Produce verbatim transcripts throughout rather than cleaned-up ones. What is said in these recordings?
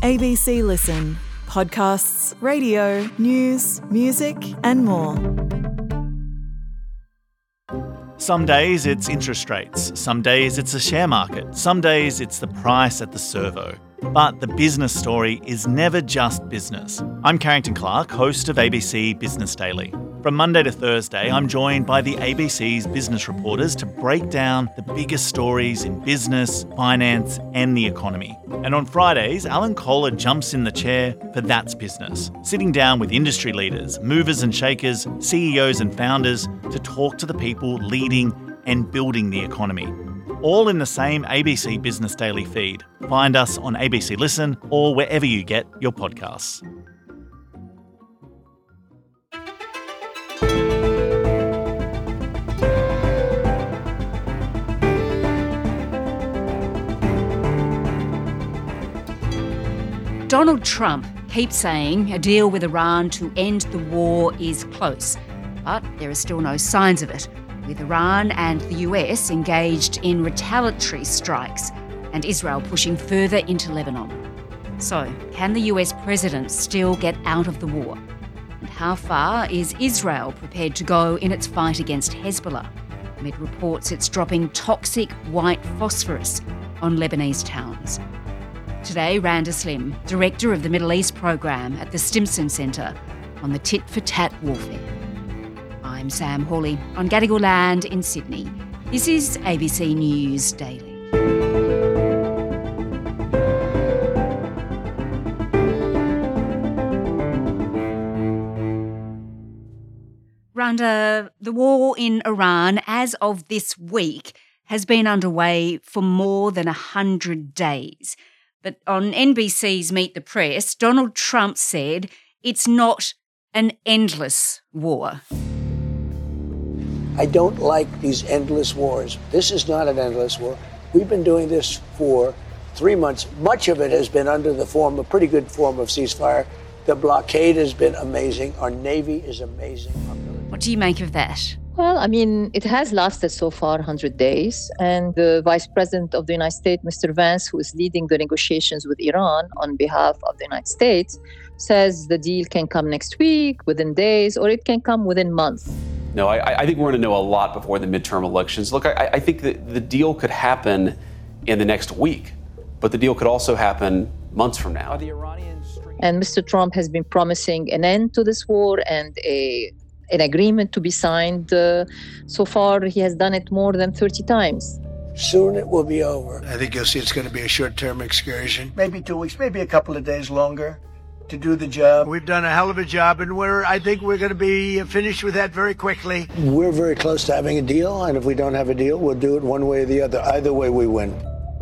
A B C Listen. Podcasts, radio, news, music and more. Some days it's interest rates, some days it's the share market, some days it's the price at the servo. But the business story is never just business. I'm Carrington Clark, host of A B C Business Daily. From Monday to Thursday, I'm joined by the A B C's business reporters to break down the biggest stories in business, finance and the economy. And on Fridays, Alan Kohler jumps in the chair for That's Business, sitting down with industry leaders, movers and shakers, C E Os and founders to talk to the people leading and building the economy. All in the same A B C Business Daily feed. Find us on A B C Listen or wherever you get your podcasts. Donald Trump keeps saying a deal with Iran to end the war is close, but there are still no signs of it, with Iran and the U S engaged in retaliatory strikes and Israel pushing further into Lebanon. So, can the U S president still get out of the war? And how far is Israel prepared to go in its fight against Hezbollah, amid reports it's dropping toxic white phosphorus on Lebanese towns? Today, Randa Slim, Director of the Middle East Program at the Stimson Centre on the tit-for-tat warfare. I'm Sam Hawley on Gadigal land in Sydney. This is A B C News Daily. Randa, the war in Iran, as of this week, has been underway for more than one hundred days. But on N B C's Meet the Press, Donald Trump said it's not an endless war. I don't like these endless wars. This is not an endless war. We've been doing this for three months. Much of it has been under the form, a pretty good form of ceasefire. The blockade has been amazing. Our Navy is amazing. What do you make of that? Well, I mean, it has lasted so far one hundred days. And the Vice President of the United States, Mister Vance, who is leading the negotiations with Iran on behalf of the United States, says the deal can come next week, within days, or it can come within months. No, I, I think we're going to know a lot before the midterm elections. Look, I, I think that the deal could happen in the next week, but the deal could also happen months from now. And Mister Trump has been promising an end to this war and a an agreement to be signed. Uh, so far, he has done it more than thirty times. Soon it will be over. I think you'll see it's going to be a short-term excursion. Maybe two weeks, maybe a couple of days longer to do the job. We've done a hell of a job, and we're I think we're going to be finished with that very quickly. We're very close to having a deal, and if we don't have a deal, we'll do it one way or the other. Either way, we win.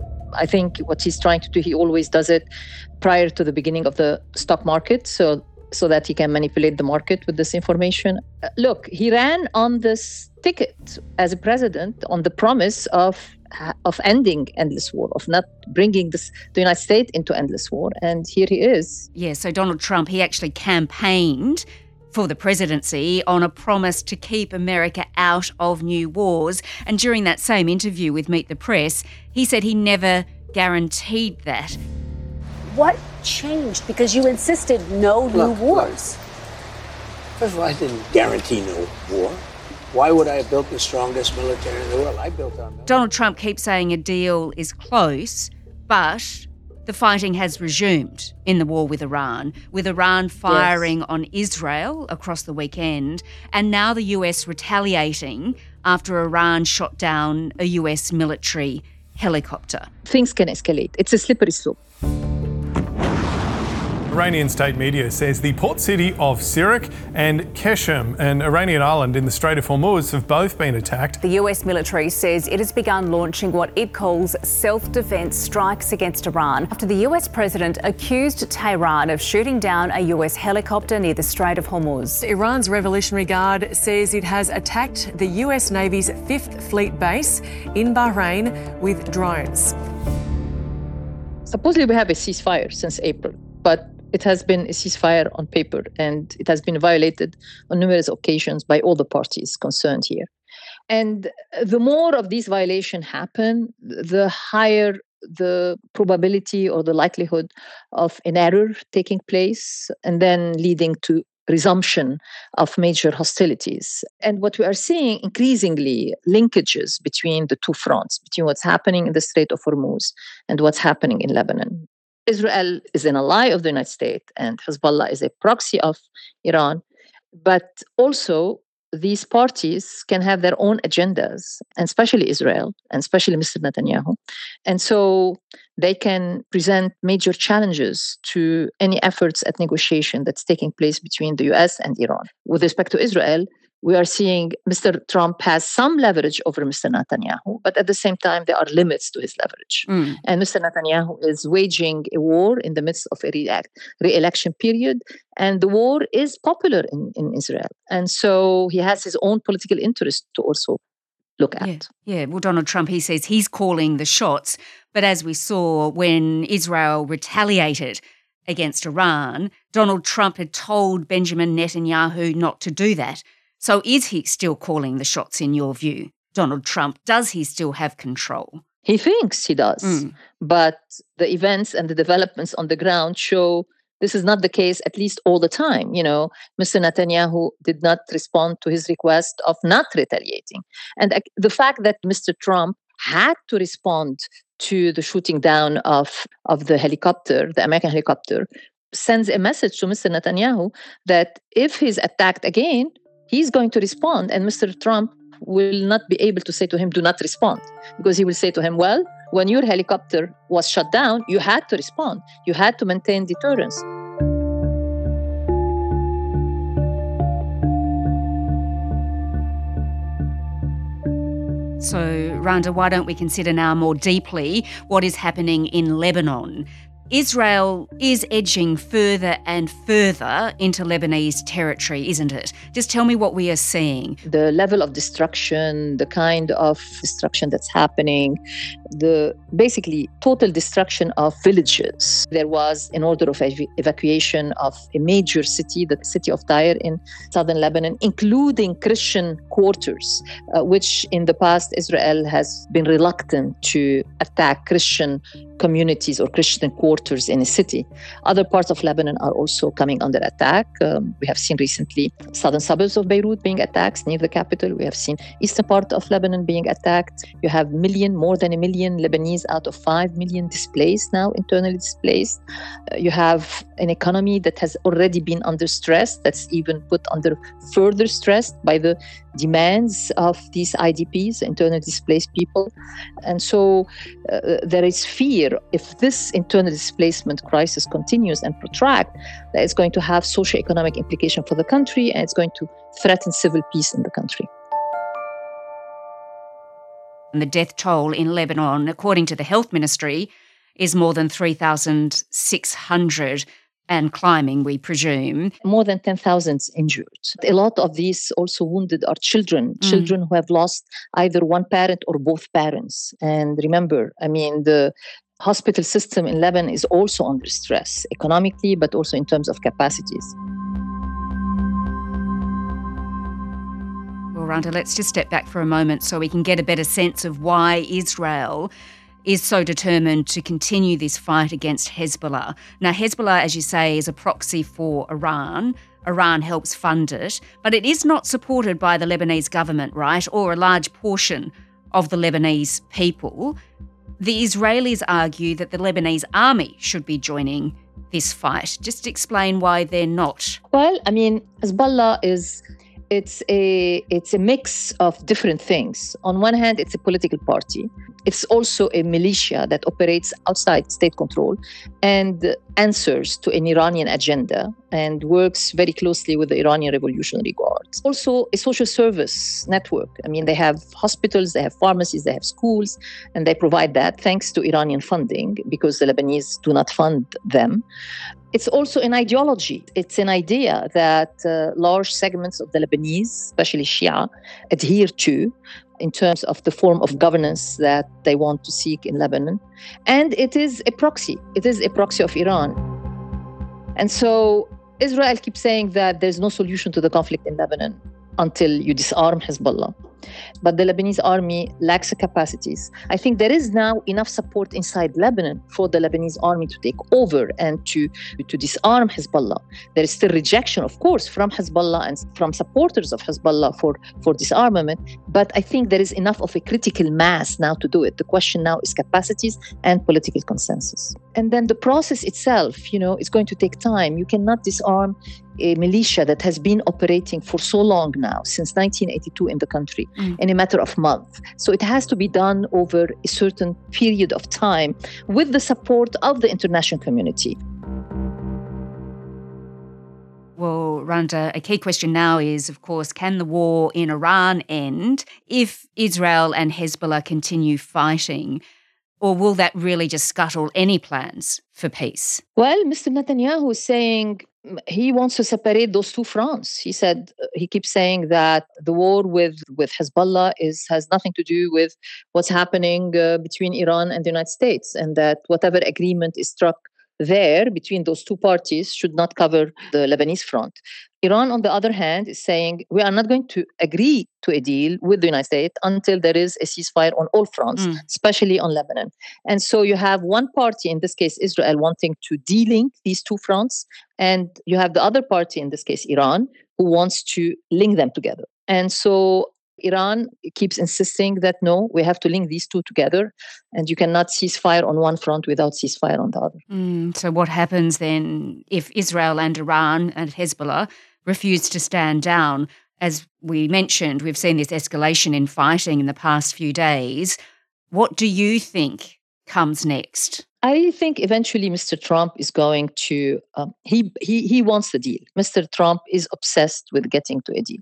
I think what he's trying to do, he always does it prior to the beginning of the stock market, so so that he can manipulate the market with this information. Uh, look, he ran on this ticket as a president on the promise of of ending endless war, of not bringing this, the United States into endless war. And here he is. Yeah, so Donald Trump, he actually campaigned for the presidency on a promise to keep America out of new wars. And during that same interview with Meet the Press, he said he never guaranteed that. What changed? Because you insisted no new Look, wars. Look. First of all, I didn't guarantee no war. Why would I have built the strongest military in the world? I built our military. Donald Trump keeps saying a deal is close, but the fighting has resumed in the war with Iran, with Iran firing yes. on Israel across the weekend, and now the U S retaliating after Iran shot down a U S military helicopter. Things can escalate. It's a slippery slope. Iranian state media says the port city of Sirak and Keshem, an Iranian island in the Strait of Hormuz, have both been attacked. The U S military says it has begun launching what it calls self-defense strikes against Iran after the U S president accused Tehran of shooting down a U S helicopter near the Strait of Hormuz. Iran's Revolutionary Guard says it has attacked the U S Navy's fifth Fleet base in Bahrain with drones. Supposedly we have a ceasefire since April, but it has been a ceasefire on paper, and it has been violated on numerous occasions by all the parties concerned here. And the more of these violations happen, the higher the probability or the likelihood of an error taking place and then leading to resumption of major hostilities. And what we are seeing increasingly linkages between the two fronts, between what's happening in the Strait of Hormuz and what's happening in Lebanon. Israel is an ally of the United States and Hezbollah is a proxy of Iran, but also these parties can have their own agendas, and especially Israel, and especially Mister Netanyahu. And so they can present major challenges to any efforts at negotiation that's taking place between the U S and Iran. With respect to Israel, we are seeing Mister Trump has some leverage over Mister Netanyahu, but at the same time, there are limits to his leverage. Mm. And Mister Netanyahu is waging a war in the midst of a re-election period, and the war is popular in, in Israel. And so he has his own political interest to also look at. Yeah. yeah, well, Donald Trump, he says he's calling the shots, but as we saw when Israel retaliated against Iran, Donald Trump had told Benjamin Netanyahu not to do that. So is he still calling the shots in your view, Donald Trump? Does he still have control? He thinks he does. Mm. But the events and the developments on the ground show this is not the case, at least all the time. You know, Mister Netanyahu did not respond to his request of not retaliating. And the fact that Mister Trump had to respond to the shooting down of, of the helicopter, the American helicopter, sends a message to Mister Netanyahu that if he's attacked again, he's going to respond, and Mister Trump will not be able to say to him, do not respond, because he will say to him, well, when your helicopter was shut down, you had to respond. You had to maintain deterrence. So, Randa, why don't we consider now more deeply what is happening in Lebanon? Israel is edging further and further into Lebanese territory, isn't it? Just tell me what we are seeing. The level of destruction, the kind of destruction that's happening, the basically total destruction of villages. There was an order of ev- evacuation of a major city, the city of Tyre in southern Lebanon, including Christian quarters, uh, which in the past Israel has been reluctant to attack Christian communities or Christian quarters in a city. Other parts of Lebanon are also coming under attack. Um, we have seen recently southern suburbs of Beirut being attacked near the capital. We have seen eastern part of Lebanon being attacked. You have million, more than a million Lebanese out of five million displaced now, internally displaced. Uh, you have an economy that has already been under stress, that's even put under further stress by the demands of these I D Ps, internally displaced people. And so uh, there is fear if this internal displacement crisis continues and protract, that it's going to have socio-economic implication for the country and it's going to threaten civil peace in the country. And the death toll in Lebanon, according to the Health Ministry, is more than three thousand six hundred and climbing, we presume. More than ten thousand injured. A lot of these also wounded are children, mm. children who have lost either one parent or both parents. And remember, I mean, the hospital system in Lebanon is also under stress, economically, but also in terms of capacities. Well, Randa, let's just step back for a moment so we can get a better sense of why Israel is so determined to continue this fight against Hezbollah. Now, Hezbollah, as you say, is a proxy for Iran. Iran helps fund it, but it is not supported by the Lebanese government, right, or a large portion of the Lebanese people. The Israelis argue that the Lebanese army should be joining this fight. Just explain why they're not. Well, I mean, Hezbollah is... It's a it's a mix of different things. On one hand, it's a political party. It's also a militia that operates outside state control and answers to an Iranian agenda and works very closely with the Iranian Revolutionary Guard. Also, a social service network. I mean, they have hospitals, they have pharmacies, they have schools, and they provide that thanks to Iranian funding because the Lebanese do not fund them. It's also an ideology. It's an idea that uh, large segments of the Lebanese, especially Shia, adhere to in terms of the form of governance that they want to seek in Lebanon. And it is a proxy. It is a proxy of Iran. And so Israel keeps saying that there's no solution to the conflict in Lebanon until you disarm Hezbollah. but the Lebanese army lacks the capacities. I think there is now enough support inside Lebanon for the Lebanese army to take over and to, to disarm Hezbollah. There is still rejection, of course, from Hezbollah and from supporters of Hezbollah for, for disarmament, but I think there is enough of a critical mass now to do it. The question now is capacities and political consensus. And then the process itself, you know, is going to take time. You cannot disarm a militia that has been operating for so long now, since nineteen eighty-two in the country, mm. in a matter of months. So it has to be done over a certain period of time with the support of the international community. Well, Randa, a key question now is, of course, can the war in Iran end if Israel and Hezbollah continue fighting? Or will that really just scuttle any plans for peace? Well, Mister Netanyahu is saying he wants to separate those two fronts. He said, he keeps saying that the war with, with Hezbollah is has nothing to do with what's happening uh, between Iran and the United States, and that whatever agreement is struck there between those two parties should not cover the Lebanese front. Iran, on the other hand, is saying we are not going to agree to a deal with the United States until there is a ceasefire on all fronts, mm. especially on Lebanon. And so you have one party, in this case Israel, wanting to de-link these two fronts, and you have the other party, in this case Iran, who wants to link them together. And so Iran keeps insisting that no, we have to link these two together, and you cannot cease fire on one front without ceasefire on the other. Mm, so what happens then if Israel and Iran and Hezbollah refuse to stand down? As we mentioned, we've seen this escalation in fighting in the past few days. What do you think comes next? I think eventually Mister Trump is going to, um, he, he, he wants the deal. Mister Trump is obsessed with getting to a deal.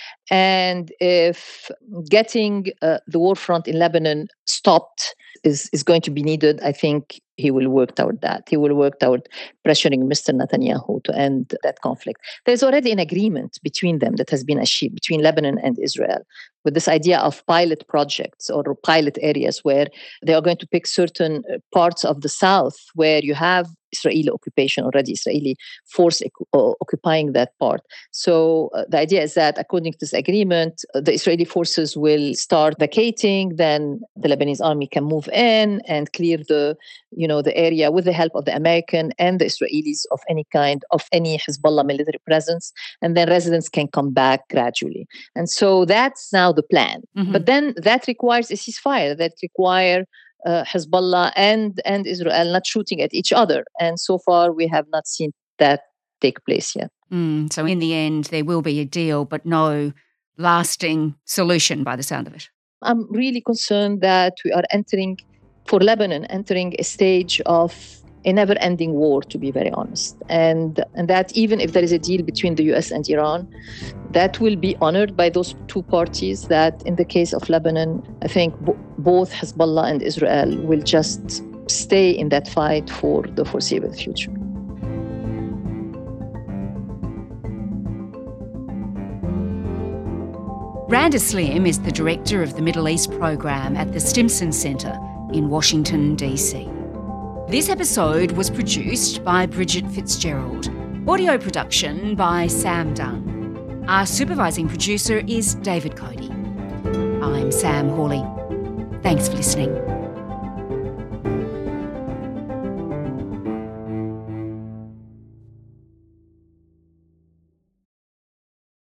And if getting uh, the war front in Lebanon stopped is, is going to be needed, I think he will work toward that. He will work toward pressuring Mister Netanyahu to end that conflict. There's already an agreement between them that has been achieved, between Lebanon and Israel, with this idea of pilot projects or pilot areas where they are going to pick certain parts of the south where you have Israeli occupation already, Israeli force occupying that part. So uh, the idea is that according to this agreement, uh, the Israeli forces will start vacating, then the Lebanese army can move in and clear the, you know, the area with the help of the American and the Israelis of any kind of any Hezbollah military presence, and then residents can come back gradually. And so that's now the plan. Mm-hmm. But then that requires a ceasefire, that require Uh, Hezbollah and, and Israel not shooting at each other. And so far, we have not seen that take place yet. Mm, so in the end, there will be a deal, but no lasting solution by the sound of it. I'm really concerned that we are entering, for Lebanon, entering a stage of a never-ending war, to be very honest. And, and that even if there is a deal between the U S and Iran, that will be honored by those two parties, that in the case of Lebanon, I think b- both Hezbollah and Israel will just stay in that fight for the foreseeable future. Randa Slim is the director of the Middle East program at the Stimson Center in Washington, D C. This episode was produced by Bridget Fitzgerald. Audio production by Sam Dunn. Our supervising producer is David Cody. I'm Sam Hawley. Thanks for listening.